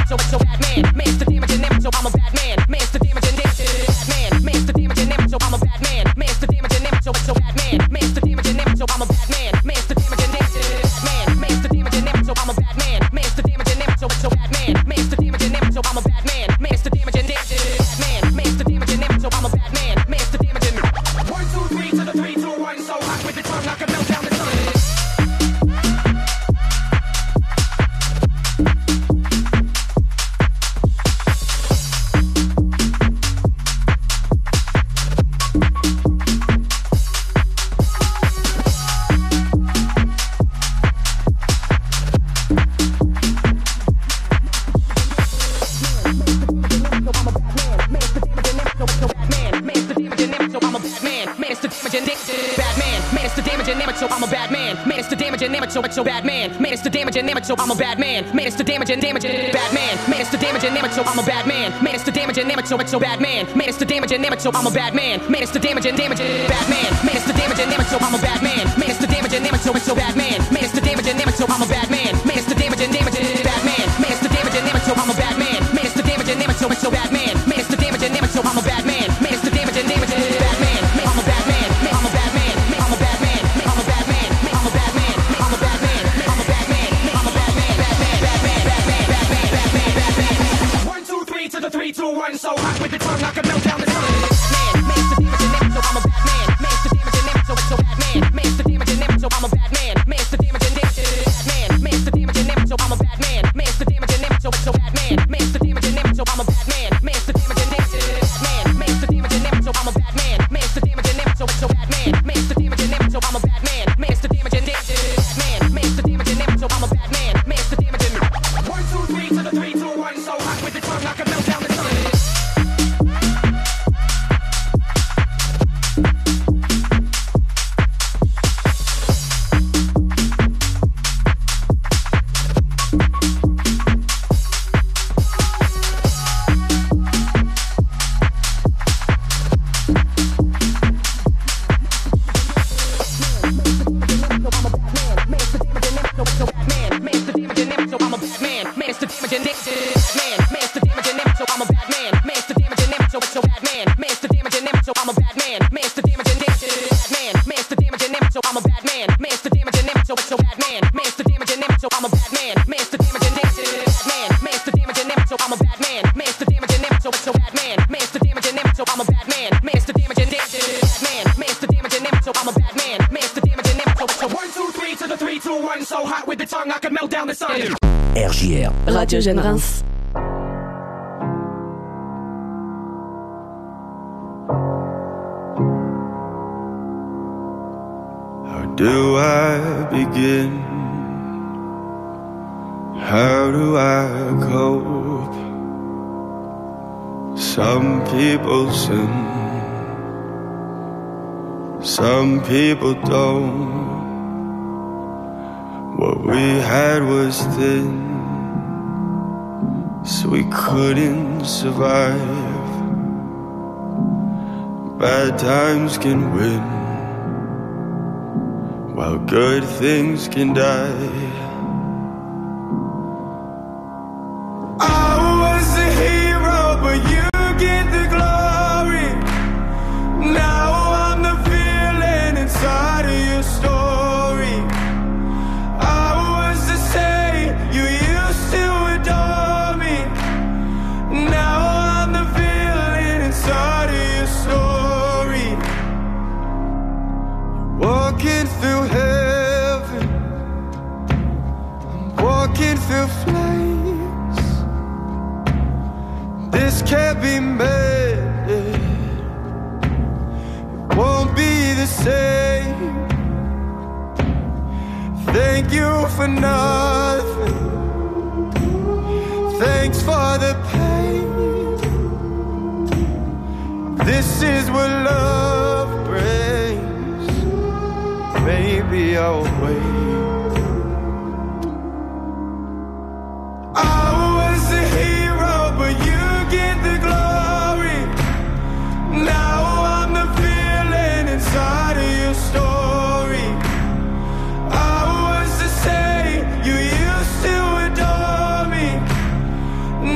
so bad man. Man's the damage and image, so I'm a bad man. Man's the damage and image, bad man. Man's the damage and image, so I'm a bad man. Man's the damage and image, so bad man. Man's the damage and image, so I'm a bad man. Man's the damage and image, bad man. Man's the damage and image, so I'm a bad man. Man's the damage and image, so bad man. Man's the damage and image, so I'm a bad man. Man's the damage and image, bad man. Man's the damage and image, so I'm a bad man. Man's the damage and 1, 2, 3 to the 3, 2, 1, so hot with the tongue I can melt down the sun. So I'm a bad man. Man, it's the damage and damage, so bad man. Man, it's the damage and damage, so I'm a bad man. Man, it's the damage and damage, bad man. Man, it's the damage and damage, so I'm a bad man. Man, it's the damage and damage, so bad man. Man, it's the damage and damage, so I'm a bad man. Man, it's the damage and damage, bad man. Man, it's the damage and damage, so I'm a bad man. Man, it's the damage and damage, so bad man. Man, it's the damage and damage, so I'm a bad man. Man, it's the damage and damage, bad man. Man, it's the damage and damage, so I'm a bad man. Man, it's the damage and damage, so bad man. Man, it's the damage and damage, so I'm a bad man. Man, it's the damage and damage, bad man. I'm a bad man. I'm a bad man. I'm a bad man. I'm a bad man. I'm a bad man. I'm a bad man. I'm a bad man. I'm a bad man. Bad man. 1, 2, 3 to the 3, 2, 1. So hot with the tongue I can melt down the sun. Man, it's the damage and damage, so I'm a bad man. Man, it's the damage and damage, so bad man. Man, it's the damage and damage, so I'm a bad man. Man, it's the damage and damage, bad man. Man, it's the damage and damage, so I'm a bad man. Man, it's the damage and damage, so bad man. Man, it's the damage and damage, so I'm a bad man. Man, it's the damage and damage, bad man. Man, it's the damage and damage, so I'm a bad man. Man, it's the damage and damage, so bad man. Man, it's the damage and damage, so I'm a bad man. Man, it's the damage and damage, bad man. Man, it's the damage and damage, so I'm a bad man. Man, it's the damage and 1, 2, 3 to the 3, 2, 1. So hot with the tongue I can melt down the sun. RJR, Radio Jeune Reims. How do I begin? How do I cope? Some people sin, some people don't. What we had was thin, so we couldn't survive. Bad times can win, while good things can die. I was a hero, but you get the glory. Now I'm the villain inside of your story. I was the same, you used to adore me. Now I'm the villain inside of your story. You're walking through heaven, I'm walking through flames. This can't be made, it won't be the same. Thank you for nothing, thanks for the pain. This is what love brings. Maybe I'll wait. I was a hero, but you get the glory. Now I'm the villain inside of your story. I was the same, you used to adore me.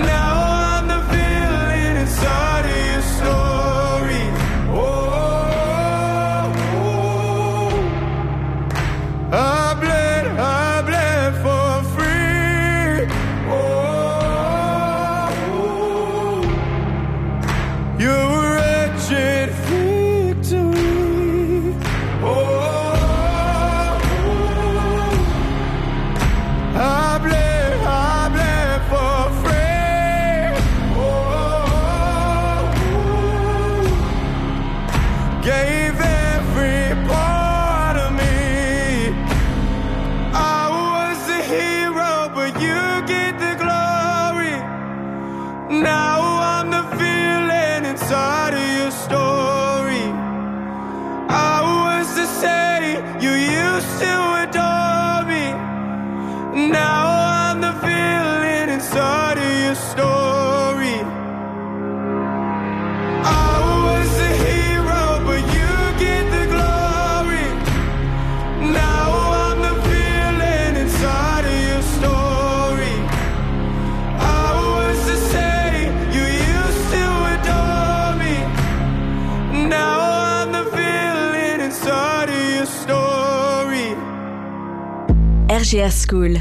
RJR School.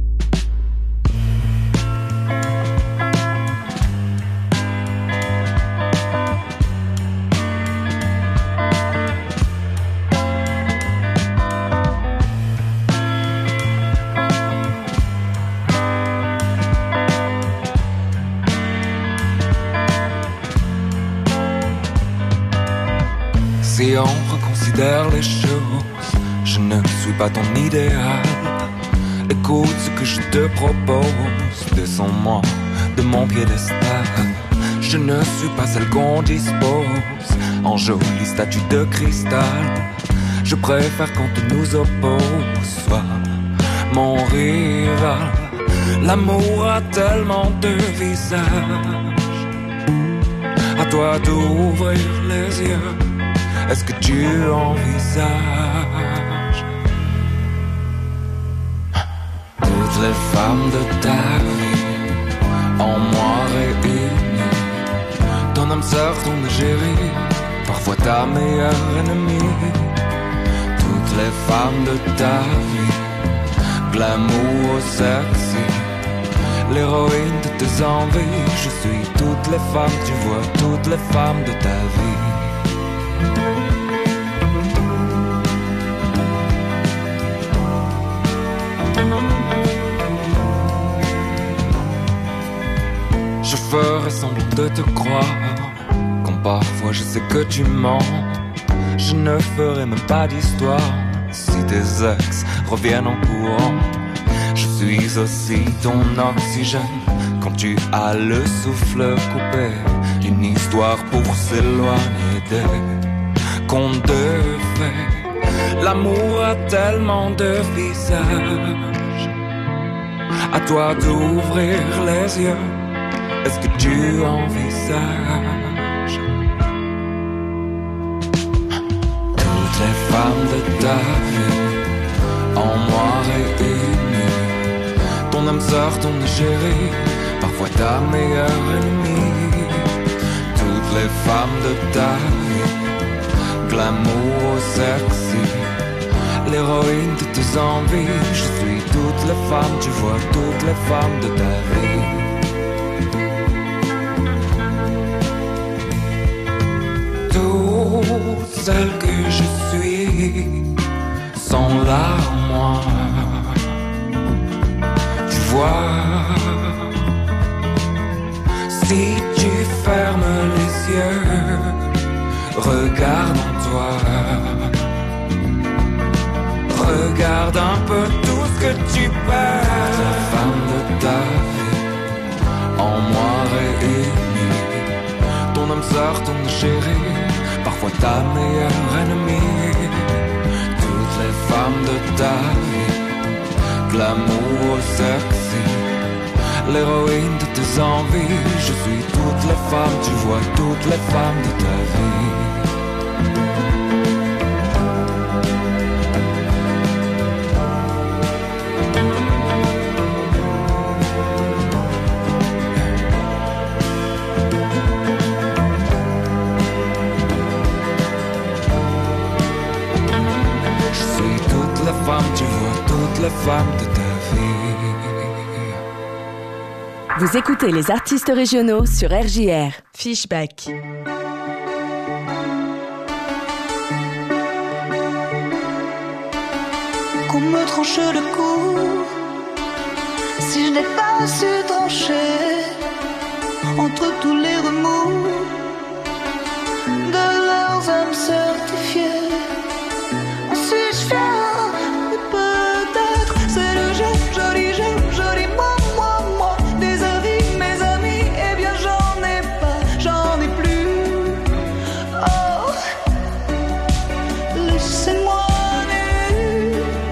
Si on reconsidère les choses, je ne suis pas ton idéal. Écoute ce que je te propose, descends-moi de mon piédestal. Je ne suis pas celle qu'on dispose en jolie statue de cristal. Je préfère qu'on te nous oppose, sois mon rival. L'amour a tellement de visages, à toi d'ouvrir les yeux. Est-ce que tu envisages toutes les femmes de ta vie en moi réunies? Ton âme sœur, ton égérie, parfois ta meilleure ennemie. Toutes les femmes de ta vie, glamour sexy, l'héroïne de tes envies. Je suis toutes les femmes, tu vois, toutes les femmes de ta vie. Je ferai semblant de te croire, quand parfois je sais que tu mens. Je ne ferai même pas d'histoire si tes ex reviennent en courant. Je suis aussi ton oxygène quand tu as le souffle coupé. Une histoire pour s'éloigner des contes de fées. L'amour a tellement de visages, à toi d'ouvrir les yeux. Est-ce que tu envisages toutes les femmes de ta vie en moi réunies? Ton âme sœur, ton égérie, parfois ta meilleure ennemie. Toutes les femmes de ta vie, glamour sexy, l'héroïne de tes envies. Je suis toutes les femmes, tu vois, toutes les femmes de ta vie. Toutes celles que je suis sont là en moi. Tu vois, si tu fermes les yeux, regarde en toi. Regarde un peu tout ce que tu perds. La femme de ta vie en moi réunie. Ton âme sœur, ton chéri, parfois ta meilleure ennemie. Toutes les femmes de ta vie, glamour sexy, l'héroïne de tes envies. Je suis toutes les femmes, tu vois, toutes les femmes de ta vie. Tu vois toutes les femmes de ta vie. Vous écoutez les artistes régionaux sur RJR. Fishback. Qu'on me tranche le cou, si je n'ai pas su trancher entre tous les remous de leurs âmes certifiées. Suis-je fier? Peut-être c'est le joli moi. Des avis, mes amis, eh bien j'en ai pas, j'en ai plus. Oh, laissez-moi nu.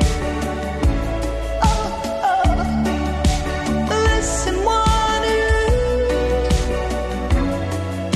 Oh, laissez-moi nu.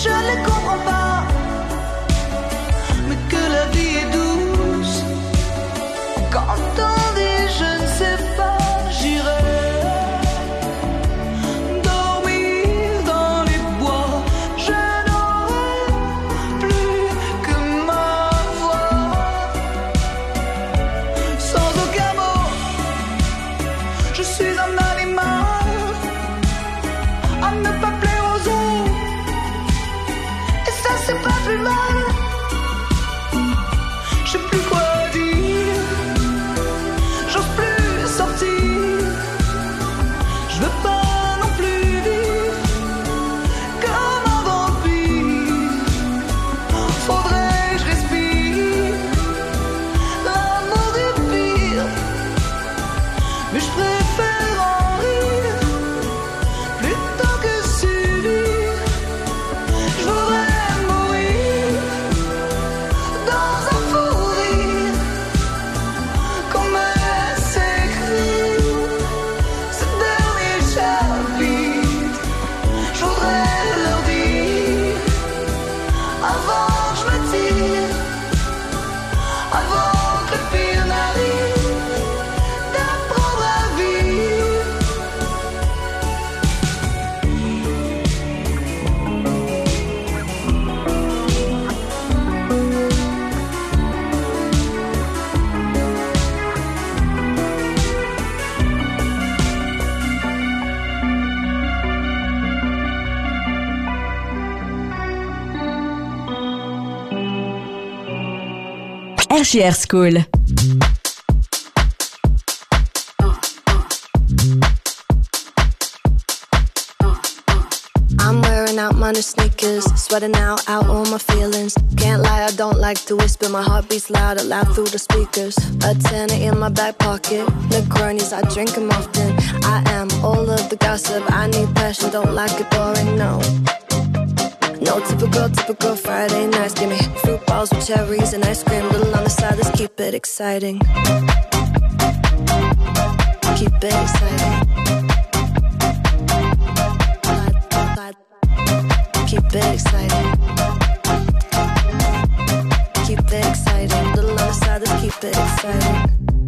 je ne les comprends pas. Mais que la vie est douce. Quand on dit je ne sais pas, j'irai dormir dans les bois. Je n'aurai plus que ma voix. Sans aucun mot, je suis un animal à ne pas plaire aux autres. Et ça c'est pas plus mal. Je sais plus quoi dire. J'ose plus sortir. Je veux pas non plus vivre comme un vampire. Faudrait que je respire. L'amour est pire. Mais je préfère en rire plutôt que subir. Je voudrais mourir dans un fou rire. Comme s'écrit ce dernier chapitre. Je voudrais leur dire avant que je me tire, avant que le pire n'arrive, d'apprendre à vivre. RJR School. I'm wearing out my new sneakers, sweating out all my feelings. Can't lie, I don't like to whisper. My heart beats loud, loud through the speakers. A tenner in my back pocket, Negronis, I drink them often. I am all of the gossip, I need passion, don't like it boring, no. No typical Friday nights. Give me fruit balls with cherries and ice cream. Little on the side, let's keep it exciting. Keep it exciting. Keep it exciting. Keep it exciting. Little on the side, let's keep it exciting.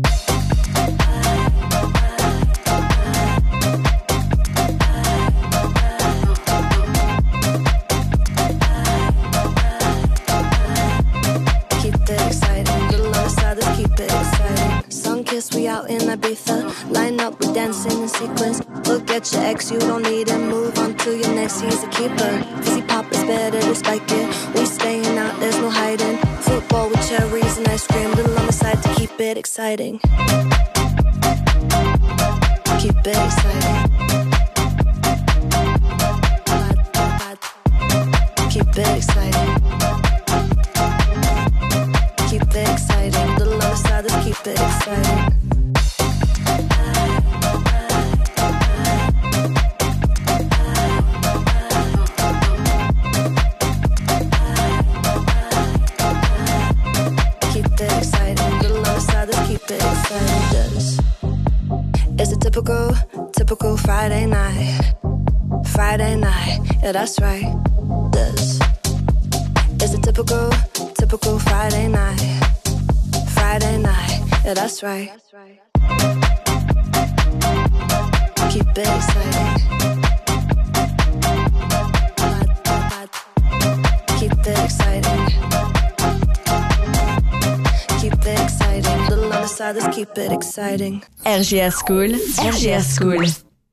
We out in Ibiza, line up, we dancing in sequence. Look at your ex, you don't need him. Move on to your next, he's a keeper. Fizzy pop is better to spike it. We staying out, there's no hiding. Football with cherries and ice cream. Little on the side to keep it exciting. Keep it exciting. Keep it exciting. Keep it exciting. Little on the side, let's keep it exciting. It's a typical Friday night. Friday night, yeah, that's right. This is a typical Friday night. Friday night, yeah, that's right. Keep it exciting. Keep it exciting. Keep it exciting. Little on the side, let's keep it exciting. RJR School, RJR School.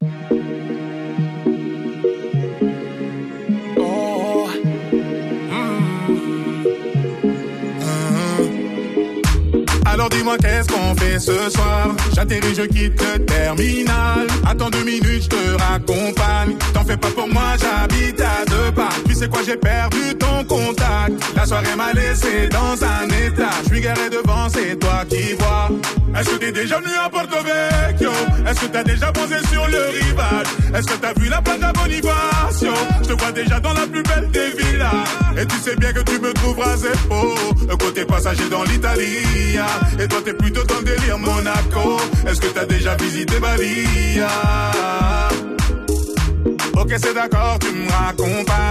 Alors dis-moi qu'est-ce qu'on fait ce soir. J'atterris, je quitte le terminal. Attends 2 minutes, je te raccompagne. T'en fais pas pour moi, j'habite à 2 pas. Tu sais quoi, j'ai perdu ton contact. La soirée m'a laissé dans un état. Je suis garé devant, c'est toi qui vois. Est-ce que t'es déjà venu à Porto Vecchio? Est-ce que t'as déjà posé sur le rivage? Est-ce que t'as vu la Plaza Bonifacio? Je te vois déjà dans la plus belle des villas. Et tu sais bien que tu me trouveras zéro. Côté passager dans l'Italie. Et toi t'es plutôt dans le délire Monaco. Est-ce que t'as déjà visité Bali? Ok c'est d'accord, tu me raccompagnes. Mais je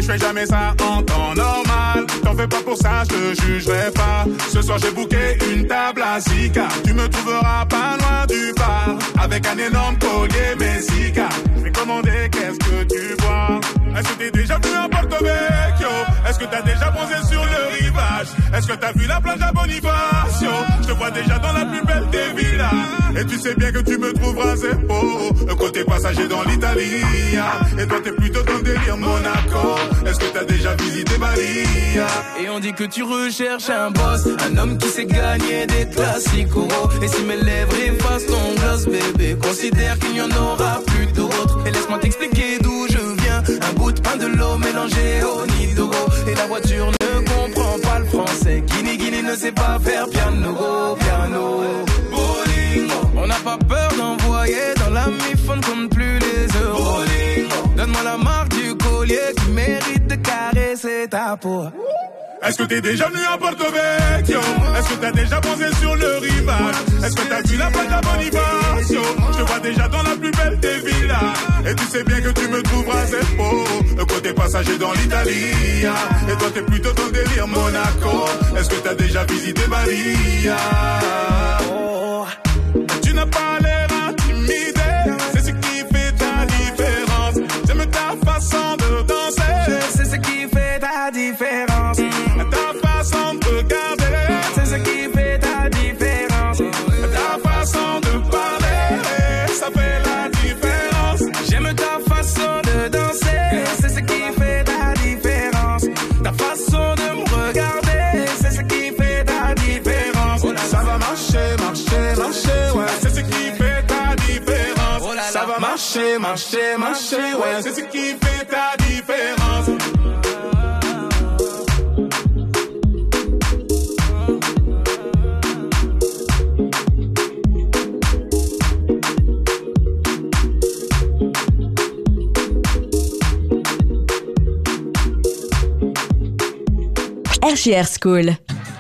fais jamais ça en temps normal. T'en fais pas pour ça, je te jugerai pas. Ce soir j'ai booké une table à Zika. Tu me trouveras pas loin du bar, avec un énorme collier Messica. Je vais commander, qu'est-ce que tu bois? Est-ce que t'es déjà venu à Porto Vecchio? Est-ce que t'as déjà bronzé sur le rivage? Est-ce que t'as vu la plage à Bonifacio? Je te vois déjà dans la plus belle des villas. Et tu sais bien que tu me trouveras zéro, côté passager dans l'Italie. Et toi t'es plutôt dans le délire Monaco. Est-ce que t'as déjà visité Bali? Et on dit que tu recherches un boss, un homme qui sait gagner des classicos. Et si mes lèvres effacent ton gloss, bébé, considère qu'il n'y en aura plus d'autres. Et laisse-moi t'expliquer d'où je viens. Un bout de pain, de l'eau mélangé au nido. Et la voiture ne comprend pas le français. Guinée ne sait pas faire piano. Bowling, on n'a pas peur d'envoyer dans la mi-fond, compte plus les euros. Donne-moi la marque du collier qui mérite de caresser ta peau. Est-ce que t'es déjà venu à Porto Vecchio? Est-ce que t'as déjà bronzé sur le rivage? Est-ce que t'as vu la plage à Bonifacio? Je te vois déjà dans la plus belle des villas. Et tu sais bien que tu me trouveras zéro, côté passager dans l'Italie. Et toi t'es plutôt dans le délire Monaco. Est-ce que t'as déjà visité Bali? Oh, tu n'as pas l'air intimidé, c'est ce qui fait ta différence. J'aime ta façon de danser, c'est ce qui fait ta différence. Ta façon de regarder, c'est ce qui fait ta différence. Ta façon de parler, ça fait la différence. J'aime ta façon de danser, c'est ce qui fait ta différence. Ta façon de me regarder, c'est ce qui fait ta différence. Ça va marcher, ouais, c'est ce qui fait ta différence. Ça va marcher, ouais, c'est ce qui fait ta différence. RJR School.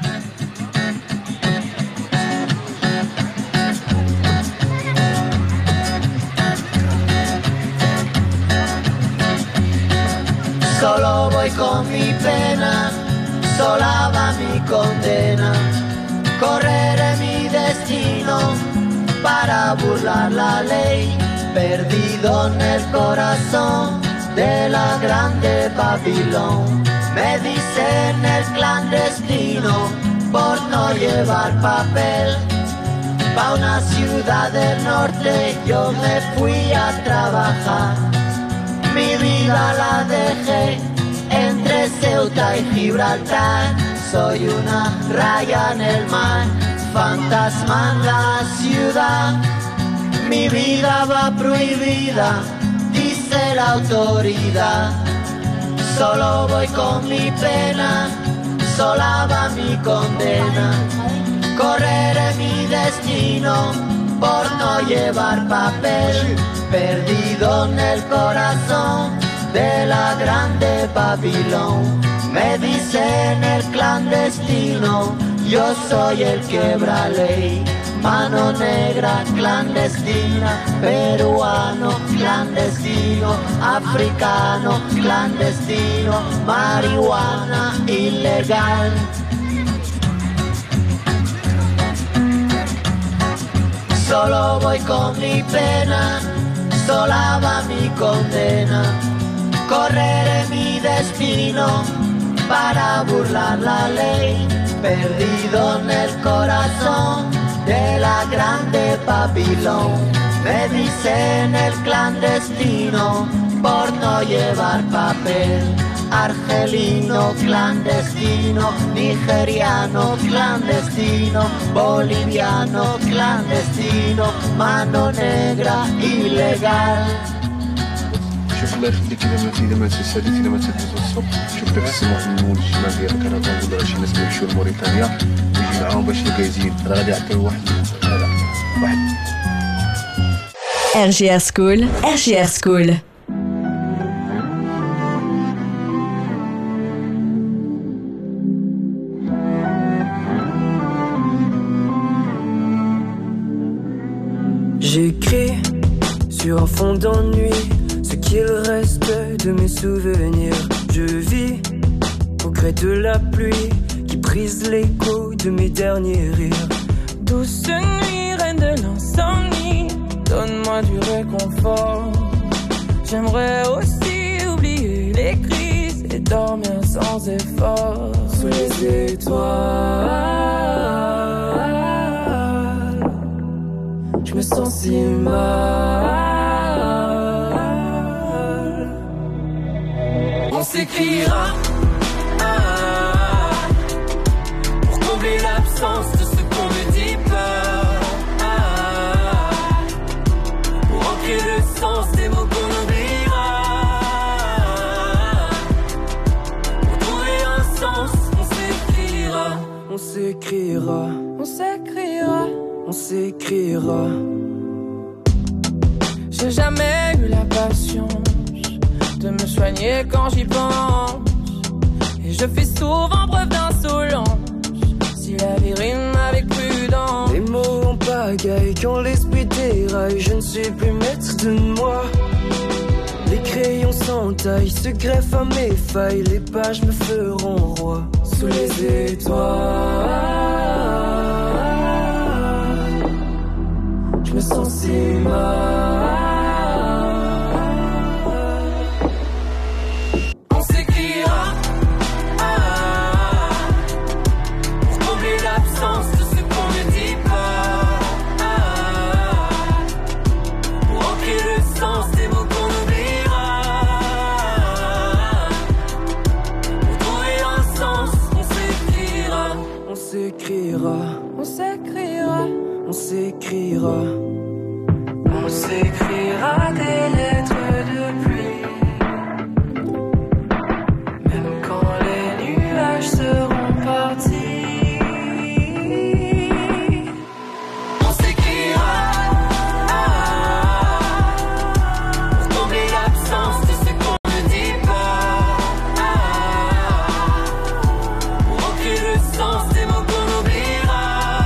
Solo voy con mi pena, sola va mi condena. Correré mi destino para burlar la ley, perdido en el corazón de la grande Babilón. Me dicen el clandestino por no llevar papel. Pa' una ciudad del norte yo me fui a trabajar. Mi vida la dejé entre Ceuta y Gibraltar. Soy una raya en el mar, fantasma en la ciudad. Mi vida va prohibida, dice la autoridad. Solo voy con mi pena, sola va mi condena. Correré mi destino por no llevar papel, perdido en el corazón de la grande Babilón. Me dicen el clandestino, yo soy el quebra ley. Mano negra clandestina, peruano clandestino, africano clandestino, marihuana ilegal. Solo voy con mi pena, sola va mi condena. Correré mi destino para burlar la ley, perdido en el corazón de la grande Babilón. Me dicen el clandestino por no llevar papel. Argelino clandestino, nigeriano clandestino, boliviano clandestino, mano negra ilegal. شوف الله يخليك الا ما تساليتي الا ما تهز الصبح شوف داك السماح من المول الشمال ديالك انا كنقول شي ناس يمشيو لموريتانيا ويجي معاهم باش الكايزين راه غادي يعطيو واحد RJR School, RJR School. J'écris sur un fond d'ennui ce qu'il reste de mes souvenirs. Je vis au gré de la pluie qui brise l'écho de mes derniers rires. Douce nuit, reine de l'insomnie, donne-moi du réconfort. J'aimerais aussi oublier les crises et dormir sans effort. Sous les étoiles, je me sens si mal. On s'écrira pour combler l'absence de ce qu'on ne dit pas, pour ancrer le sens des mots qu'on oubliera, pour trouver un sens. On s'écrira, on s'écrira, on s'écrira. J'ai jamais eu la patience de me soigner quand j'y pense, et je fais souvent preuve d'insolence si la vie rime avec prudence. Les mots en pagaille quand l'esprit déraille, je ne suis plus maître de moi. Les crayons s'entaillent, se greffent à mes failles, les pages me feront roi. Sous les étoiles, je me sens si mal. On s'écrira pour combler l'absence de ce qu'on ne dit pas, pour ancrer le sens des mots qu'on oubliera, pour trouver un sens. On s'écrira, on s'écrira, on s'écrira. On s'écrira des lettres de pluie, même quand les nuages seront partis. On s'écrira pour combler l'absence de ce qu'on ne dit pas, pour ancrer le sens des mots qu'on oubliera,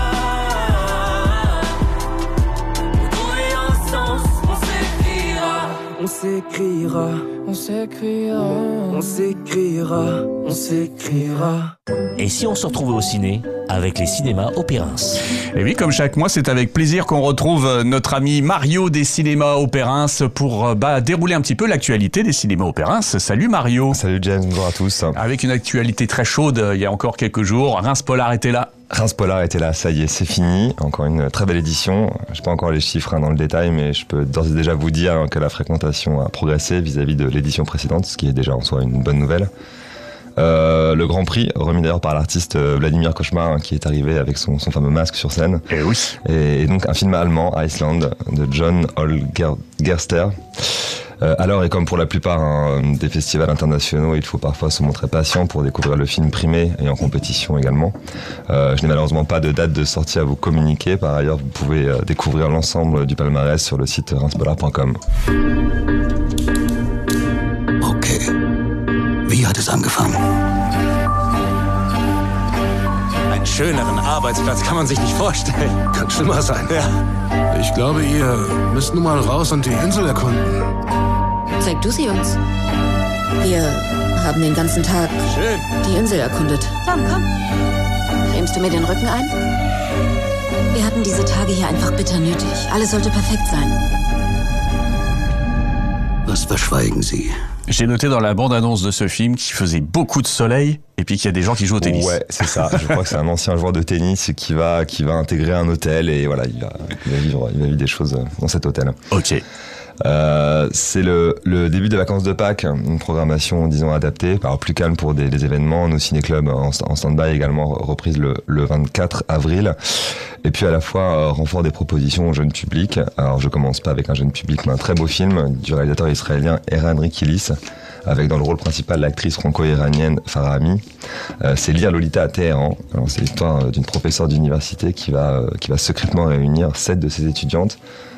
pour trouver un sens. On s'écrira, on s'écrira, on s'écrira, on s'écrira. Et si on se retrouvait au ciné avec les cinémas Opérins? Et oui, comme chaque mois, c'est avec plaisir qu'on retrouve notre ami Mario des cinémas Opérins pour dérouler un petit peu l'actualité des cinémas Opérins. Salut Mario. Salut James, bonjour à tous. Avec une actualité très chaude, il y a encore quelques jours, Reims Polar était là. Reims Polar était là, ça y est, c'est fini. Encore une très belle édition. Je n'ai pas encore les chiffres dans le détail, mais je peux d'ores et déjà vous dire que la fréquentation a progressé vis-à-vis de l'édition précédente, ce qui est déjà en soi une bonne nouvelle. Le Grand Prix, remis d'ailleurs par l'artiste Vladimir Cauchemar, qui est arrivé avec son fameux masque sur scène. Et oui. Et donc un film allemand, Iceland, de John Holgerster. Alors, et comme pour la plupart des festivals internationaux, il faut parfois se montrer patient pour découvrir le film primé et en compétition également. Je n'ai malheureusement pas de date de sortie à vous communiquer. Par ailleurs, vous pouvez découvrir l'ensemble du palmarès sur le site reinspolar.com. Okay. Wie hat es angefangen? Einen schöneren Arbeitsplatz kann man sich nicht vorstellen. Kann schlimmer sein. Ja. Ich glaube, ihr müsst nun mal raus und die Insel erkunden. Zeig du sie uns. Wir haben den ganzen Tag die Insel erkundet. Tom, komm. Cremst du mir den Rücken ein? Wir hatten diese Tage hier einfach bitter nötig. Alles sollte perfekt sein. Was verschweigen Sie? J'ai noté dans la bande-annonce de ce film qu'il faisait beaucoup de soleil et puis qu'il y a des gens qui jouent au tennis. Ouais, c'est ça. Je crois que c'est un ancien joueur de tennis qui va intégrer un hôtel et voilà, il va vivre des choses dans cet hôtel. Ok. C'est le début des vacances de Pâques, une programmation, disons, adaptée, alors plus calme pour des événements. Nos ciné-clubs en stand-by également reprise le 24 avril. Et puis à la fois renfort des propositions au jeune public. Alors je commence pas avec un jeune public, mais un très beau film du réalisateur israélien Eran Rikilis, avec dans le rôle principal l'actrice franco-iranienne Farah Ami. C'est Lire Lolita à Téhéran. Alors c'est l'histoire d'une professeure d'université qui va secrètement réunir 7 de ses étudiantes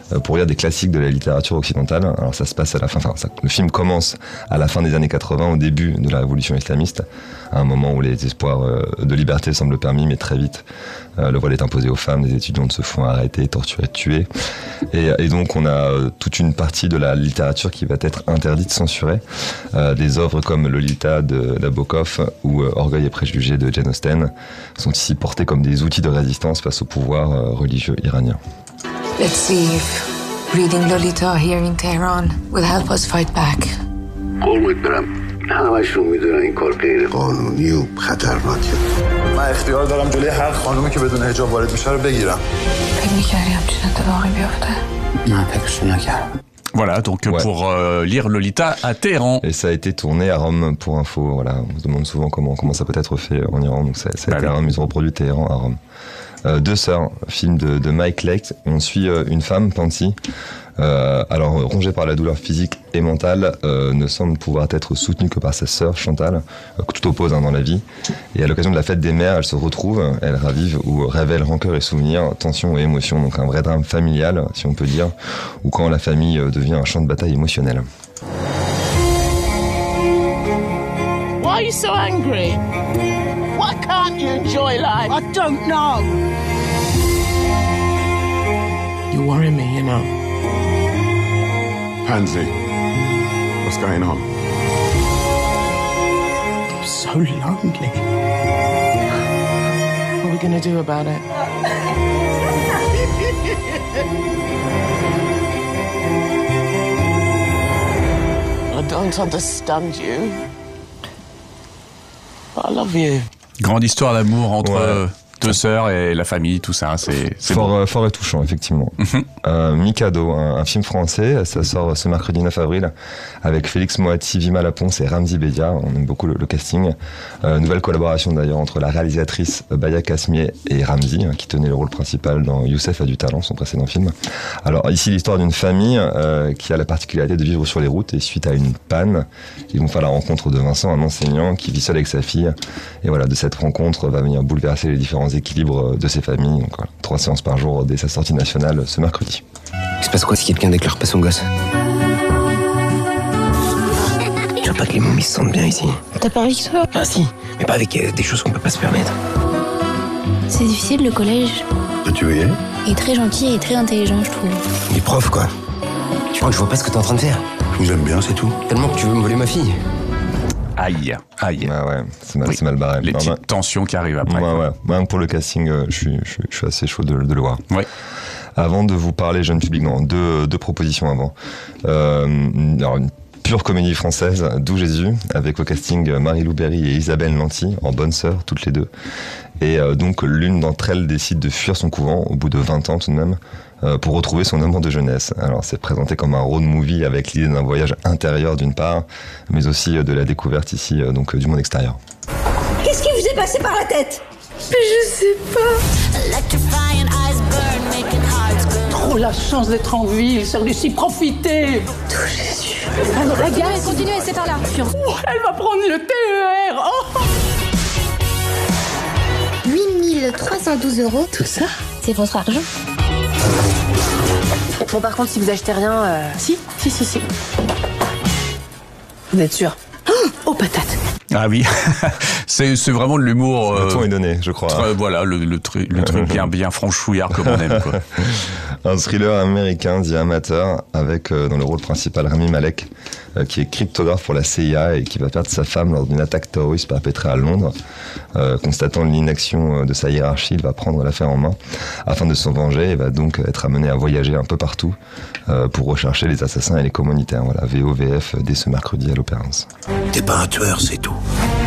pour lire des classiques de la littérature occidentale. Alors ça se passe à la fin, le film commence à la fin des années 80, au début de la révolution islamiste, à un moment où les espoirs de liberté semblent permis, mais très vite le voile est imposé aux femmes, les étudiantes se font arrêter, torturer, tuer. Et donc on a toute une partie de la littérature qui va être interdite, censurée. Des œuvres comme Lolita de Nabokov ou Orgueil et préjugés de Jane Austen sont ici portés comme des outils de résistance face au pouvoir religieux iranien. Let's see if reading Lolita here in Tehran will help us fight back. قربونت برم همشون میدونن این کار غیر قانونی و خطرناکه. من اختیار دارم جلوی هر خانومی که بدون حجاب وارد میشه رو بگیرم. فکر می‌کردی همچین اتفاقی بیفته؟ نه فکرشو نکردم. Voilà, donc pour lire Lolita à Téhéran. Et ça a été tourné à Rome pour info. Voilà, on se demande souvent comment ça peut être fait en Iran. Donc ça a été à Rome, ils ont reproduit Téhéran à Rome. Deux sœurs, film de Mike Leigh. On suit une femme, Panty, alors rongée par la douleur physique et mentale, ne semble pouvoir être soutenue que par sa sœur Chantal, que tout oppose dans la vie. Et à l'occasion de la fête des mères, elles se retrouvent, elles ravivent ou révèlent rancœur et souvenirs, tension et émotion. Donc un vrai drame familial, si on peut dire, ou quand la famille devient un champ de bataille émotionnel. Why are you so angry? Why can't you enjoy life? I don't know. You worry me, you know. Pansy, what's going on? I'm so lonely. What are we gonna do about it? I don't understand you. But I love you. Grande histoire d'amour entre deux sœurs et la famille, tout ça, c'est fort et touchant, effectivement. Mikado, un film français, ça sort ce mercredi 9 avril avec Félix Moati, Vima Laponce et Ramzi Bedia. On aime beaucoup le casting. Nouvelle collaboration d'ailleurs entre la réalisatrice Baya Kasmieh et Ramzi, qui tenait le rôle principal dans Youssef a du talent, son précédent film. Alors ici, l'histoire d'une famille qui a la particularité de vivre sur les routes, et suite à une panne, ils vont faire la rencontre de Vincent, un enseignant qui vit seul avec sa fille. Et voilà, de cette rencontre va venir bouleverser les différents équilibres de ces familles. Donc, 3 séances par jour dès sa sortie nationale ce mercredi. Il se passe quoi si quelqu'un déclare pas son gosse? Je veux pas que les momies se sentent bien ici. T'as pas envie que ça? Ah si, mais pas avec des choses qu'on peut pas se permettre. C'est difficile le collège. Tu veux y aller? Il est très gentil et très intelligent, je trouve. Il est prof quoi. Tu crois que je vois pas ce que t'es en train de faire? Je vous aime bien, c'est tout. Tellement que tu veux me voler ma fille. Aïe. Ah ouais, c'est mal barré. Les petites tensions qui arrivent après. Moi, pour le casting, je suis assez chaud de le voir. Ouais. Avant de vous parler jeune public, deux propositions avant. Alors, une pure comédie française, D'où Jésus, avec au casting Marie-Lou Berry et Isabelle Nanty, en bonnes sœurs, toutes les deux. Et donc, l'une d'entre elles décide de fuir son couvent, au bout de 20 ans tout de même, pour retrouver son amour de jeunesse. Alors, c'est présenté comme un road movie avec l'idée d'un voyage intérieur d'une part, mais aussi de la découverte ici, donc du monde extérieur. Qu'est-ce qui vous est passé par la tête? Je sais pas. Trop la chance d'être en ville, ça lui profiter. D'où Jésus. Regarde, continuez, c'est par là. Elle va prendre le TER. Oh 8312 €. Tout ça, c'est votre argent. Bon, par contre, si vous achetez rien... Si. Vous êtes sûr? Oh, patate. Ah oui, c'est vraiment de l'humour. Le ton est donné, je crois. Voilà, le truc bien franchouillard comme on aime, quoi. Un thriller américain dit amateur avec dans le rôle principal Rami Malek, qui est cryptographe pour la CIA et qui va perdre sa femme lors d'une attaque terroriste perpétrée à Londres. Constatant l'inaction de sa hiérarchie, il va prendre l'affaire en main afin de s'en venger et va donc être amené à voyager un peu partout pour rechercher les assassins et les commanditaires. Voilà, VOVF dès ce mercredi à l'Opérance. T'es pas un tueur, c'est tout.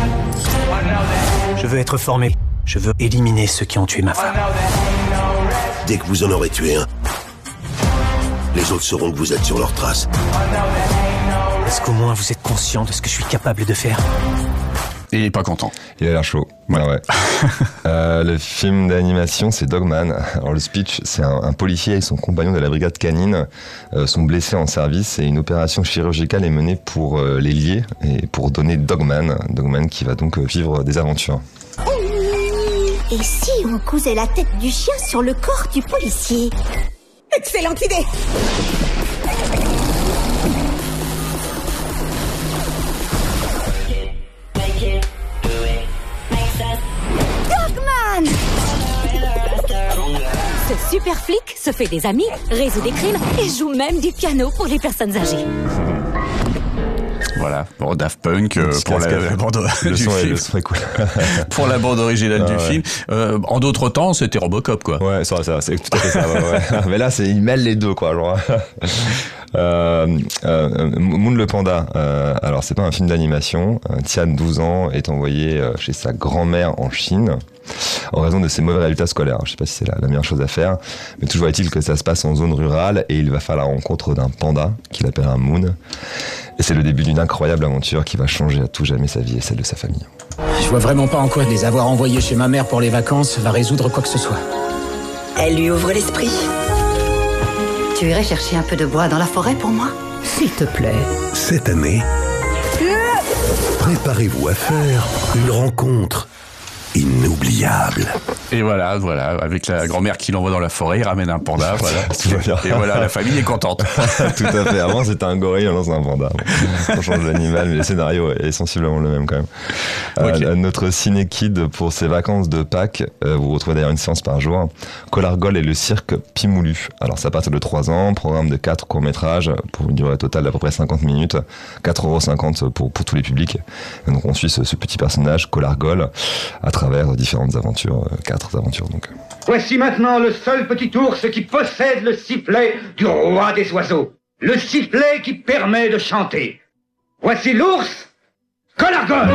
Je veux être formé. Je veux éliminer ceux qui ont tué ma femme. Dès que vous en aurez tué un, les autres sauront que vous êtes sur leur trace. Est-ce qu'au moins vous êtes conscient de ce que je suis capable de faire? Il est pas content. Il a l'air chaud. Ouais. Le film d'animation, c'est Dogman. Alors le speech, c'est un policier et son compagnon de la brigade canine sont blessés en service et une opération chirurgicale est menée pour les lier et pour donner Dogman qui va donc vivre des aventures. Et si on cousait la tête du chien sur le corps du policier? Excellente idée. Dogman! Ce super flic se fait des amis, résout des crimes et joue même du piano pour les personnes âgées. Voilà, bon, Daft Punk pour la bande le du son film. le son est cool. Pour la bande originale du ouais. film. En d'autres temps, c'était Robocop, quoi. Ouais, ça, c'est tout à fait ça. Ouais. Mais là, il mêle les deux, quoi. Genre. Moon le panda. Alors, c'est pas un film d'animation. Tian, 12 ans, est envoyé chez sa grand-mère en Chine en raison de ses mauvais résultats scolaires. Je sais pas si c'est la meilleure chose à faire, mais toujours est-il que ça se passe en zone rurale et il va faire la rencontre d'un panda qu'il appelle un Moon. Et c'est le début d'une incroyable aventure qui va changer à tout jamais sa vie et celle de sa famille. Je vois vraiment pas en quoi les avoir envoyés chez ma mère pour les vacances va résoudre quoi que ce soit. Elle lui ouvre l'esprit. Tu irais chercher un peu de bois dans la forêt pour moi? S'il te plaît. Cette année, préparez-vous à faire une rencontre inoubliable. Et voilà, avec la grand-mère qui l'envoie dans la forêt, il ramène un panda, voilà. Tout va bien. Et voilà, la famille est contente. Tout à fait. Avant, c'était un gorille, maintenant c'est un panda. Bon, on change l'animal, mais le scénario est sensiblement le même quand même. Okay. Notre ciné-kid, pour ses vacances de Pâques, vous retrouvez d'ailleurs une séance par jour. Colargol et le cirque Pimoulu. Alors, ça part de 3 ans, programme de 4 courts-métrages pour une durée totale d'à peu près 50 minutes, 4,50€ pour tous les publics. Et donc, on suit ce petit personnage, Colargol, à travers différentes aventures, 4 aventures donc. Voici maintenant le seul petit ours qui possède le sifflet du roi des oiseaux. Le sifflet qui permet de chanter. Voici l'ours Colargol.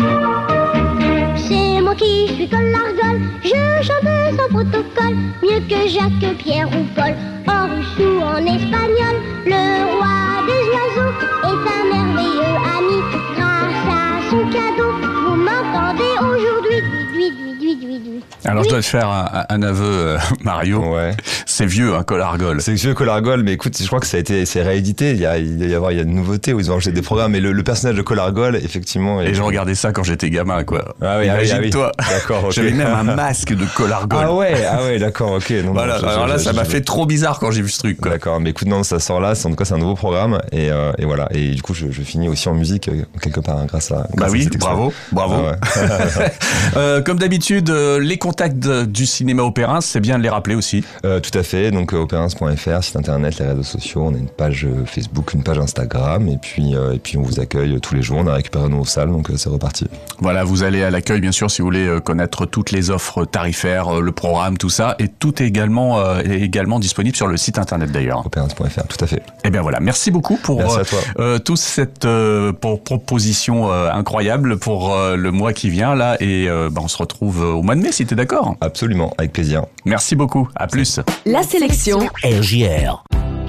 C'est moi qui suis Colargol, je chante sans protocole, mieux que Jacques, Pierre ou Paul. En russe ou en espagnol, le roi des oiseaux est un merveilleux ami. Grâce à son cadeau, vous m'entendez aujourd'hui. Alors, je dois te faire un aveu, Mario. Ouais. C'est vieux, Colargol. C'est vieux, Colargol, mais écoute, je crois que c'est réédité. Il y a de nouveautés où ils ont rajouté des programmes. Mais le personnage de Colargol, effectivement. Et je regardais ça quand j'étais gamin, quoi. Ah oui, imagine-toi. D'accord, ok. J'avais même un masque de Colargol. Ah ouais, d'accord, ok. Non, voilà, alors là, ça m'a fait trop bizarre quand j'ai vu ce truc, quoi. D'accord, mais écoute, non, ça sort là. En tout cas, c'est un nouveau programme. Et voilà. Et du coup, je finis aussi en musique, quelque part, grâce à oui, cet extrait. bravo. Ah ouais. Comme d'habitude, les contacts du cinéma Opérins, c'est bien de les rappeler aussi. Tout à fait, donc opérins.fr, site internet, les réseaux sociaux, on a une page Facebook, une page Instagram, et puis on vous accueille tous les jours, on a récupéré nos salles, donc c'est reparti. Voilà, vous allez à l'accueil bien sûr si vous voulez connaître toutes les offres tarifaires, le programme, tout ça, et tout est également disponible sur le site internet d'ailleurs. Opérins.fr, tout à fait. Et bien voilà, merci beaucoup pour toute cette proposition incroyable pour le mois qui vient là, et on se retrouve au mois de mai si t'es d'accord. Absolument, avec plaisir. Merci beaucoup, à plus. La sélection RJR.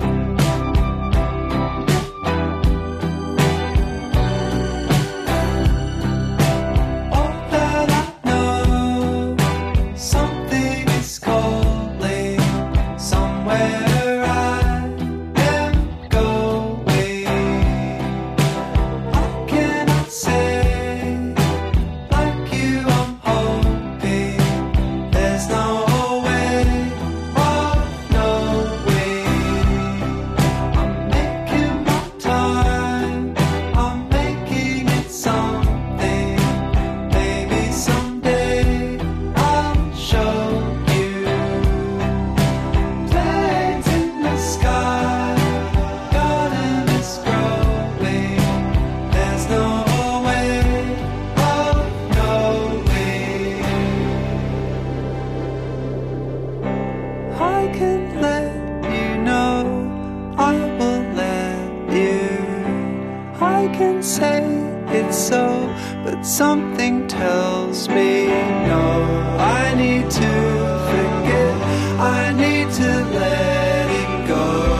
Something tells me no. I need to forget. I need to let it go.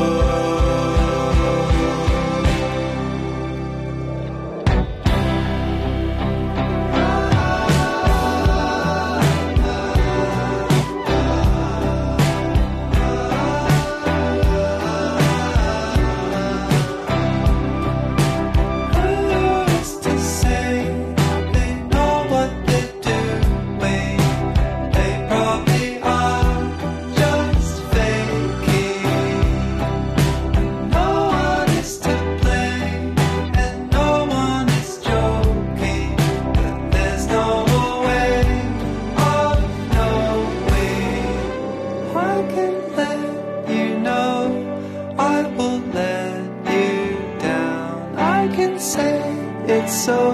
Who's to say they know what they're doing? They probably are just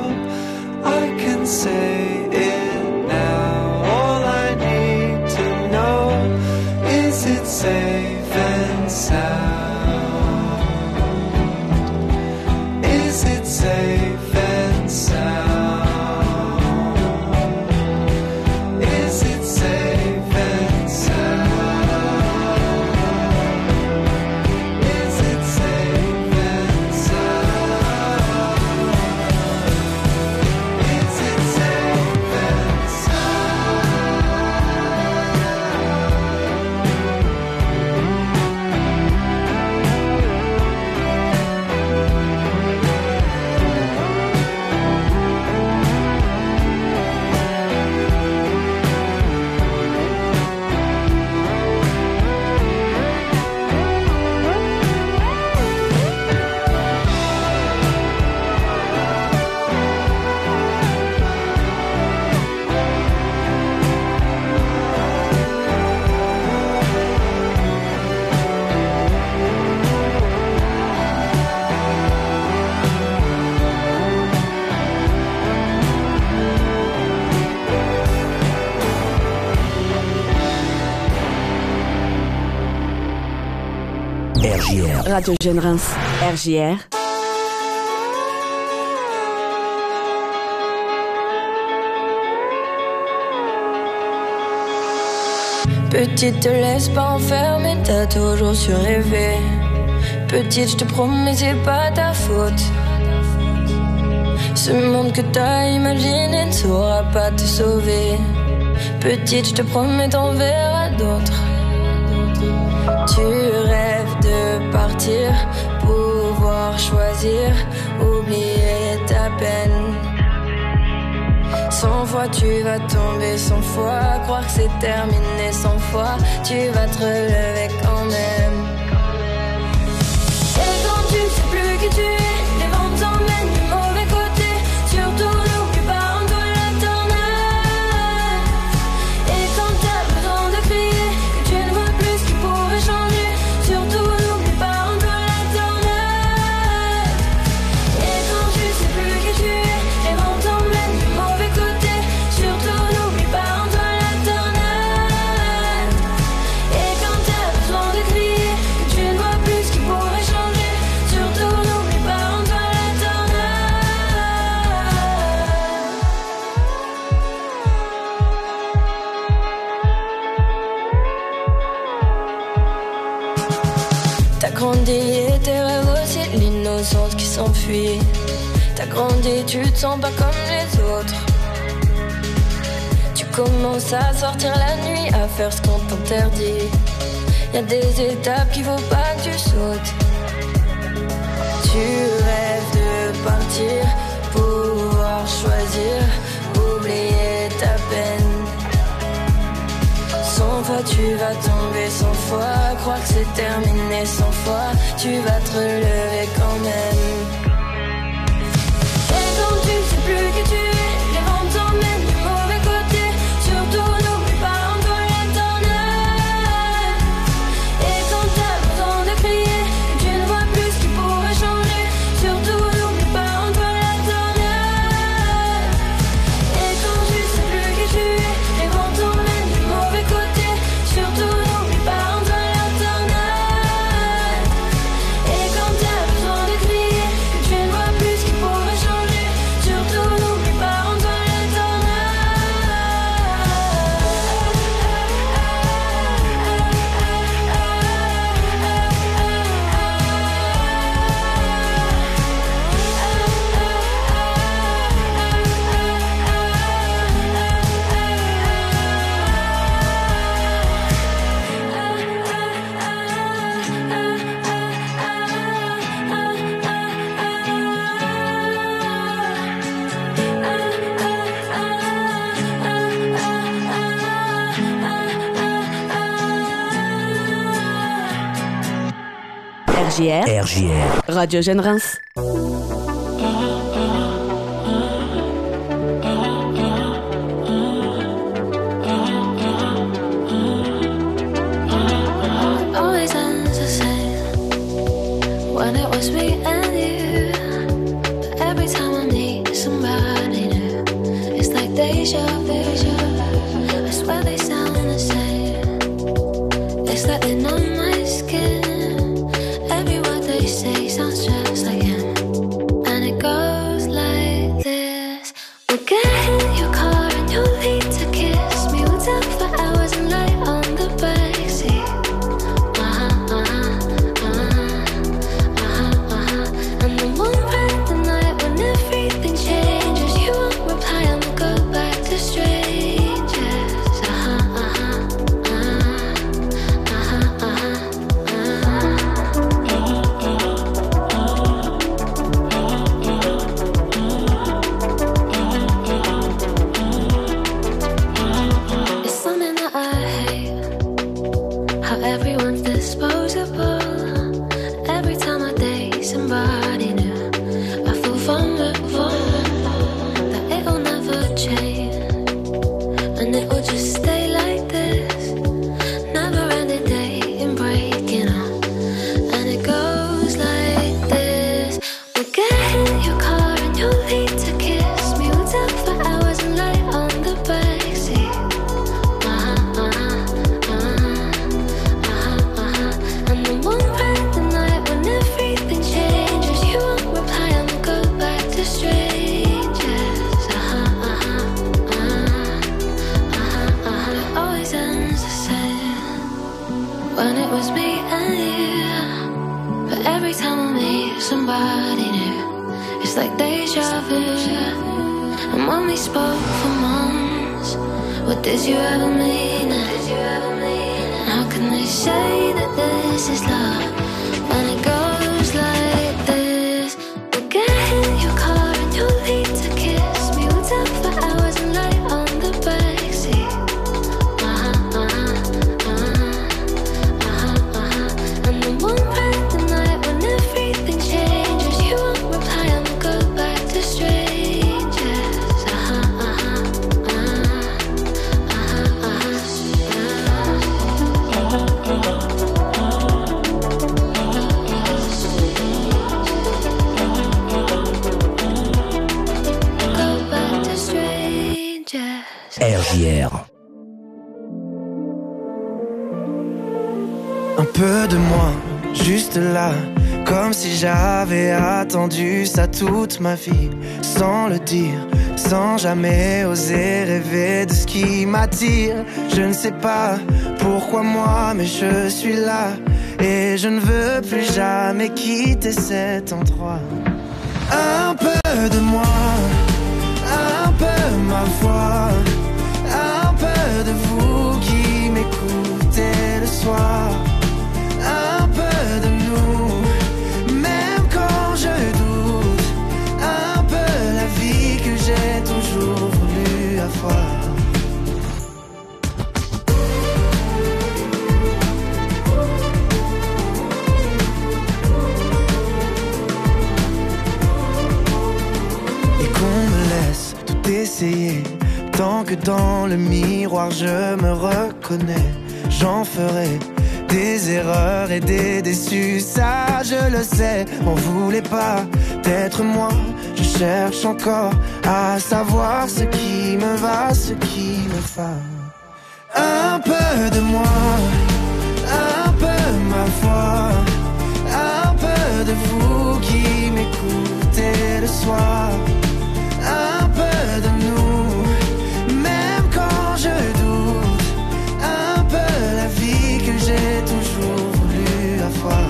I can say it now. All I need to know is it's safe and sound. Is it safe and sound? Is it safe and sound? Is it safe and sound? Is it safe and RJR. Radio Jeune Reims. RJR. Petite, te laisse pas enfermer, t'as toujours su rêver. Petite, je te promets, c'est pas ta faute. Ce monde que t'as imaginé ne saura pas te sauver. Petite, je te promets, t'en verras d'autres. Tu rêves de partir, pouvoir choisir, oublier ta peine. 100 fois tu vas tomber, 100 fois croire que c'est terminé, 100 fois tu vas te relever quand même. Et quand tu sais plus qui tu es, les vents t'emmènent du mauvais côté. Surtout n'oublie pas en toi l'éternel. Et quand t'as besoin de crier, que tu ne vois plus ce qui pourrait changer, surtout n'oublie pas en toi l'éternel. Et quand tu sais plus qui tu es, les vents t'emmènent du mauvais côté. Surtout n'oublie pas en toi l'éternel. Et quand t'as besoin de crier, que tu ne vois plus ce qui pourrait changer, surtout n'oublie pas en toi l'éternel. T'as grandi et tes rêves aussi, l'innocence qui s'enfuit. T'as grandi, tu te sens pas comme les autres. Tu commences à sortir la nuit, à faire ce qu'on t'interdit. Y'a des étapes qu'il faut pas que tu sautes. Tu rêves de partir, pouvoir choisir, oublier ta peine. 100 fois tu vas tomber, 100 fois croire que c'est terminé, 100 fois tu vas te relever quand même. Et quand tu sais plus qui tu es, les vents t'emmènent du mauvais côté. Surtout n'oublie pas en toi l'éternel. Et quand t'as besoin de crier, que tu ne vois plus ce qui pourrait changer, surtout n'oublie pas en toi l'éternel. Et quand tu sais plus qui tu es, les vents t'emmènent du mauvais côté. Surtout n'oublie pas en toi l'éternel. Et quand t'as besoin de crier, que tu ne vois plus ce qui pourrait changer, surtout n'oublie pas en toi l'éternel. RJR. RJR. Radio Jeune Reims. Always ends the same when it was me and you. But every time I need somebody, deja vu. I swear they sound the same. It's like they're on my skin. Every word they say sounds just like him. And it goes like this. We'll get in your car and you'll need to kiss me. We'll talk for hours and lie on the backseat. And then we'll ride the night when everything changes. You won't reply and we'll go back to strangers. It's something that I hate, how everyone's disposable. Every time I date somebody new, I feel vulnerable, that it'll never change, and it will just stay like this. Never ending dating, breaking up, and it goes like this. We'll get in your car and you'll need to kiss me. We'll talk for hours and lie on the backseat. And then we'll ride the night when everything changes. You won't reply and we'll go back to strangers. It always ends the same when it was me and you. But every time I meet somebody new, it's like deja vu. And when we spoke for months, what did you ever mean? How can they say that this is love when it goes like this? We'll get in your car and you'll need to kiss me. We'll talk for hours and lie on the backseat. And then we'll ride the night when everything changes. You won't reply and we'll go back to strangers. Go back to strangers. RJR. Un peu de moi, juste là, comme si j'avais attendu ça toute ma vie, sans le dire, sans jamais oser rêver de ce qui m'attire. Je ne sais pas pourquoi moi, mais je suis là, et je ne veux plus jamais quitter cet endroit. Un peu de moi, un peu ma voix, un peu de vous qui m'écoutez le soir. Un peu de nous, même quand je doute. Un peu la vie que j'ai toujours voulu avoir. Et qu'on me laisse tout essayer, tant que dans le miroir je me reconnais. J'en ferai des erreurs et des déçus, ça je le sais. On voulait pas d'être moi, je cherche encore à savoir ce qui me va, ce qui me va. Un peu de moi, un peu ma voix, un peu de vous qui m'écoutez le soir. Un peu de nous, même quand je doute. Un peu la vie que j'ai toujours voulu avoir.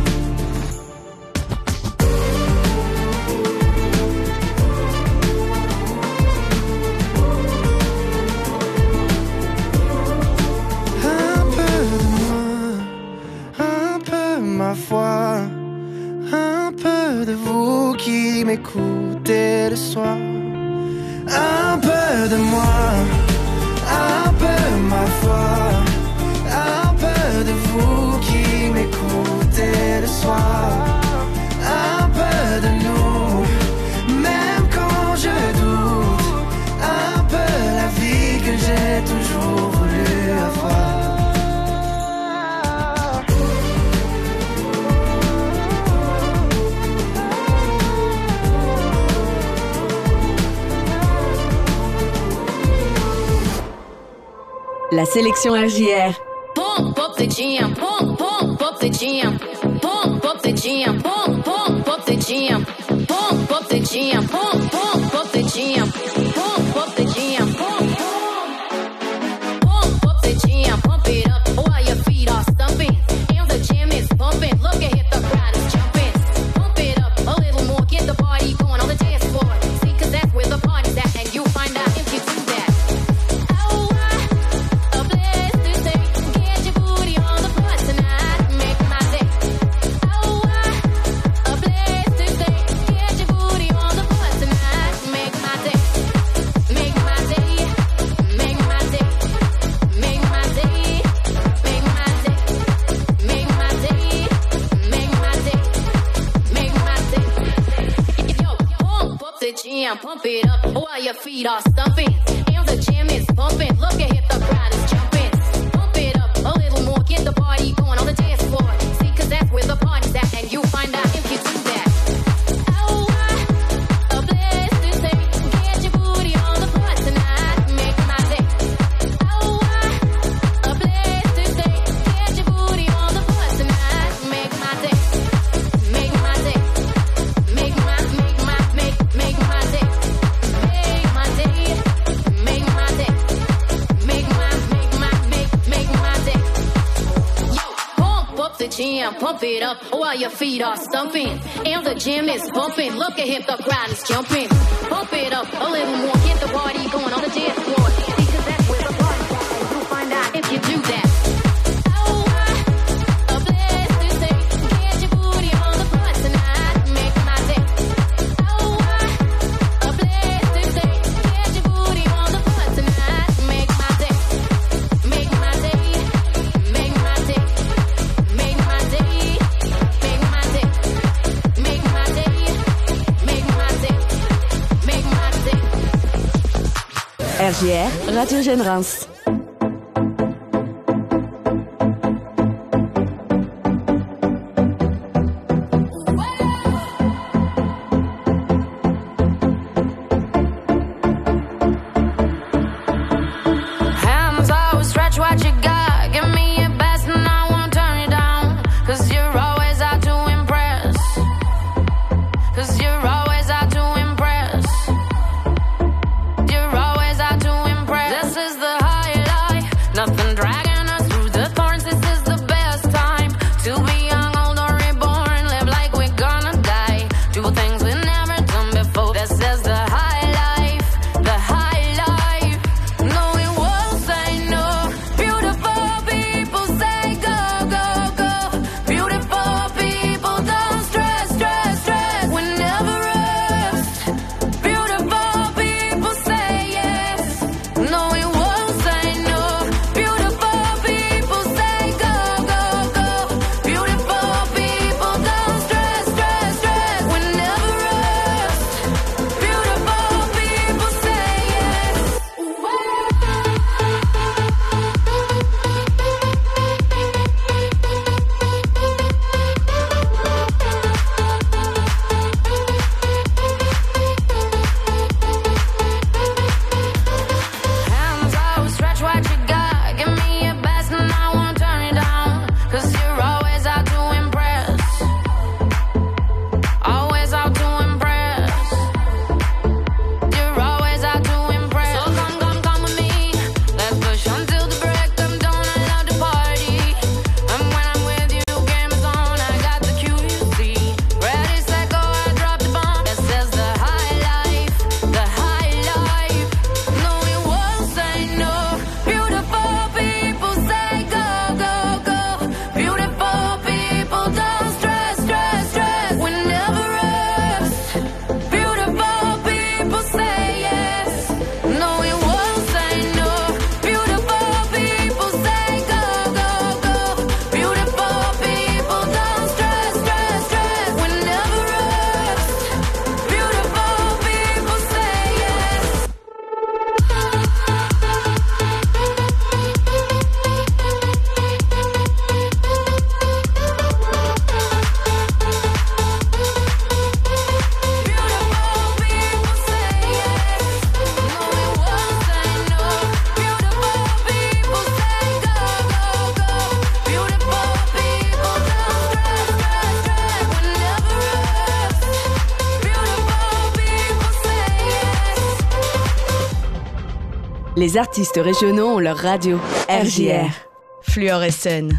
Un peu de moi, un peu ma foi, un peu de vous qui m'écoutez le soir. Un peu de moi, un peu ma foi, un peu de vous qui m'écoutez le soir. Un peu de nous, même quand je doute. Un peu la vie que j'ai toujours voulu avoir. La sélection RJR. Pump up the jam, pump up the jam, pump up the jam, pump up the jam, pump up the jam, pump up the jam, pump up the jam, pump up the jam, pump it up while your feet are stumping, and the jam is pumping. Look ahead, the crowd is jumping. Pump it up a little more, get the party going on the dance floor. See, 'cause that's where the party's at, and you'll find out if you do that. Pump it up while your feet are stumping, and the jam is pumping. Look ahead, the crowd is jumping. Pump it up a little more, get the party going on the dance floor. See, 'cause that's where the party's at, and you'll find out if you do that. Oh, what a place to stay. Get your booty on the floor tonight, make my day. Oh, what a place to stay. Get your booty on the floor tonight, make my day. Make my day. Make my day. Make my day. The jam, pump it up while your feet are stumping, and the jam is pumping. Look ahead, the crowd is jumping. Pump it up a little more, get the party going on the dance floor. Because that's where the party's at, and you'll find out if you do that. Oh, what a place to stay. Get your booty on the floor tonight, make my day. Oh, what a place to stay. Get your booty on the floor tonight, make my day. Make my day. Make my day. Make my day, make my day, make my day, make my day, make my day. RJR, Radio Jeune Reims. This is the high Les artistes régionaux ont leur radio. RJR. Fluorescène.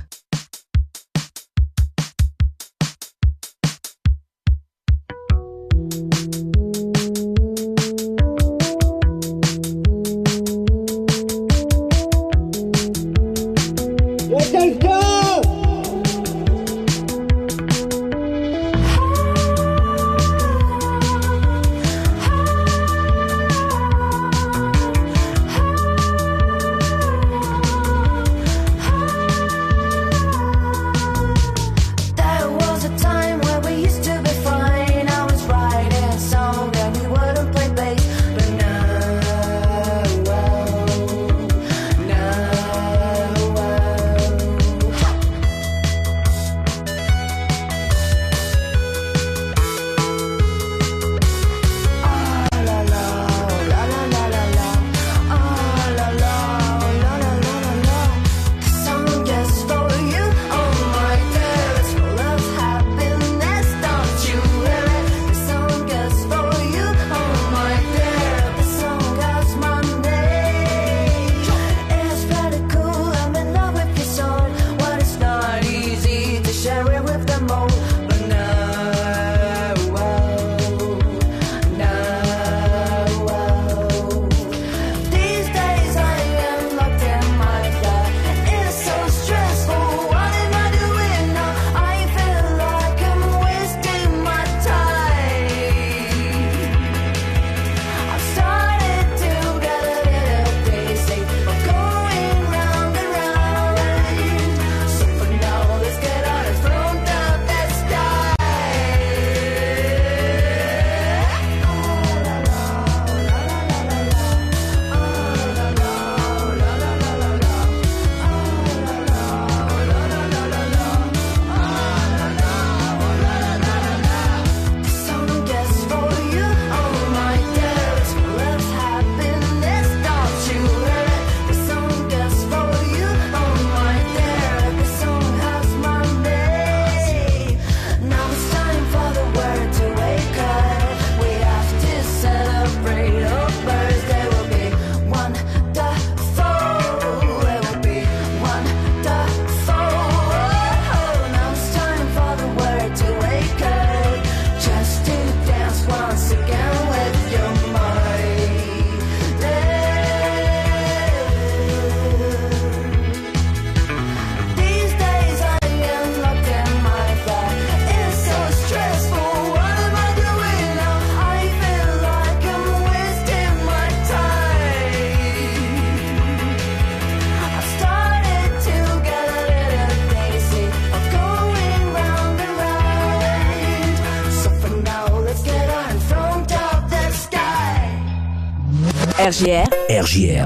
RJR. RJR.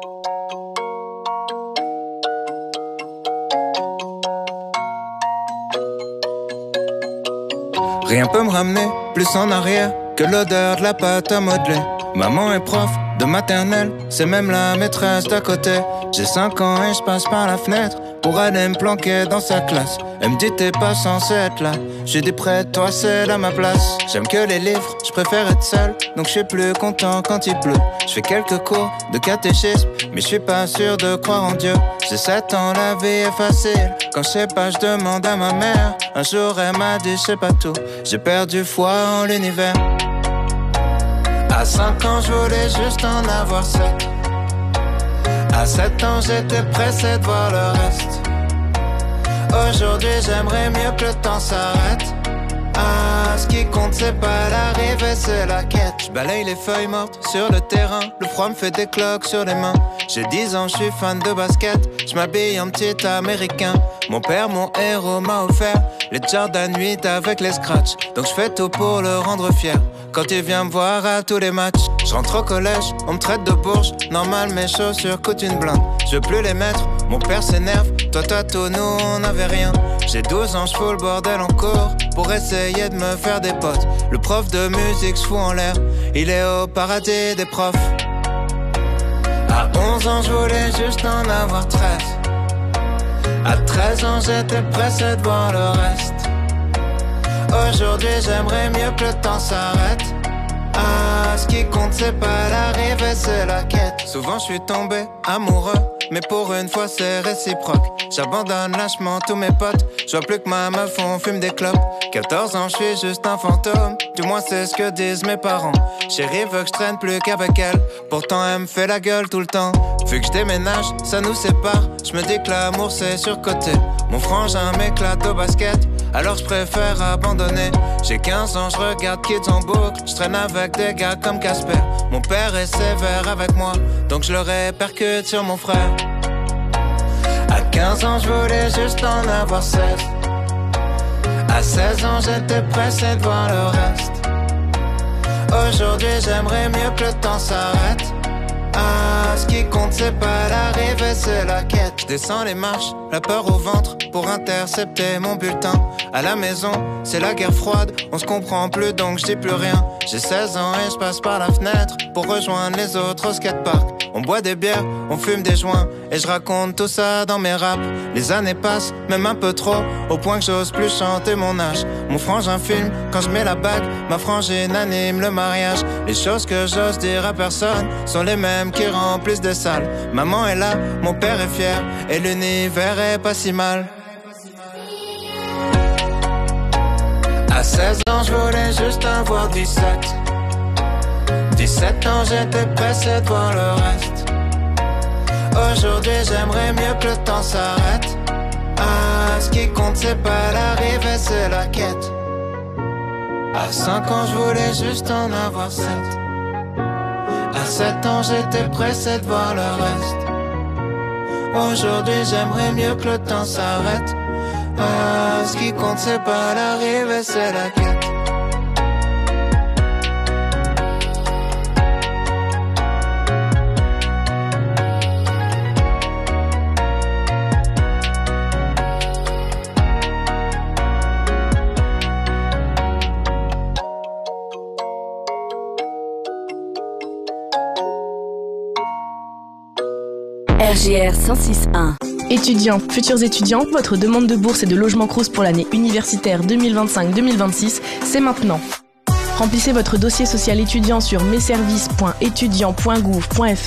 Rien peut me ramener plus en arrière que l'odeur de la pâte à modeler. Maman est prof de maternelle, c'est même la maîtresse d'à côté. J'ai 5 ans et je passe par la fenêtre pour aller me planquer dans sa classe. Elle me dit t'es pas censé être là. J'ai dit près de toi c'est là ma place. J'aime que les livres, je préfère être seul, donc je suis plus content quand il pleut. Je fais quelques cours de catéchisme, mais je suis pas sûr de croire en Dieu. J'ai 7 ans, la vie est facile. Quand je sais pas, je demande à ma mère. Un jour elle m'a dit je sais pas tout. J'ai perdu foi en l'univers. À 5 ans je voulais juste en avoir 7. À 7 ans j'étais pressé de voir le reste. Aujourd'hui j'aimerais mieux que le temps s'arrête. Ah, ce qui compte c'est pas l'arrivée, c'est la quête. Je balaye les feuilles mortes sur le terrain. Le froid me fait des cloques sur les mains. J'ai 10 ans, je suis fan de basket. Je m'habille en petit américain. Mon père, mon héros, m'a offert les Jordan 8 avec les scratchs. Donc je fais tout pour le rendre fier. Quand il vient me voir à tous les matchs, je rentre au collège, on me traite de bourge. Normal, mes chaussures coûtent une blinde. Je veux plus les mettre, mon père s'énerve. Toi t'as tout, nous on n'avait rien. J'ai 12 ans, je fous le bordel en cours pour essayer de me faire des potes. Le prof de musique se fout en l'air, il est au paradis des profs. À 11 ans, je voulais juste en avoir 13. À 13 ans, j'étais pressé de voir le reste. Aujourd'hui, j'aimerais mieux que le temps s'arrête. Ah, ce qui compte, c'est pas l'arrivée, c'est la quête. Souvent je suis tombé amoureux, mais pour une fois c'est réciproque. J'abandonne lâchement tous mes potes, je vois plus que ma meuf, on fume des clopes. 14 ans, je suis juste un fantôme, du moins c'est ce que disent mes parents. Chérie veut que je traîne plus qu'avec elle, pourtant elle me fait la gueule tout le temps. Vu que je déménage, ça nous sépare, je me dis que l'amour c'est surcoté. Mon frangin m'éclate au basket, alors je préfère abandonner. J'ai 15 ans, je regarde Kids en boucle, je traîne avec des gars comme Casper. Mon père est sévère avec moi, donc je le répercute sur mon frère. À 15 ans, je voulais juste en avoir 16. À 16 ans, j'étais pressé de voir le reste. Aujourd'hui, j'aimerais mieux que le temps s'arrête. Ah, ce qui compte, c'est pas l'arrivée, c'est la quête. Je descends les marches, la peur au ventre, pour intercepter mon bulletin. À la maison, c'est la guerre froide, on se comprend plus donc je dis plus rien. J'ai 16 ans et je passe par la fenêtre pour rejoindre les autres au skatepark. On boit des bières, on fume des joints et je raconte tout ça dans mes raps. Les années passent, même un peu trop, au point que j'ose plus chanter mon âge. Mon frangin filme quand je mets la bague, ma frangine anime le mariage. Les choses que j'ose dire à personne sont les mêmes qui remplissent des salles. Maman est là, mon père est fier et l'univers est pas si mal. À 16 ans, je voulais juste avoir 17. 17 ans, j'étais pressé de voir le reste. Aujourd'hui, j'aimerais mieux que le temps s'arrête. Ah, ce qui compte, c'est pas l'arrivée, c'est la quête. À 5 ans, je voulais juste en avoir 7. À 7 ans, j'étais pressé de voir le reste. Aujourd'hui, j'aimerais mieux que le temps s'arrête. Ah, ce qui compte, c'est pas l'arrivée, c'est la quête. RJR 106.1. Étudiants, futurs étudiants, votre demande de bourse et de logement Crous pour l'année universitaire 2025-2026, c'est maintenant. Remplissez votre dossier social étudiant sur messervices.étudiant.gouv.fr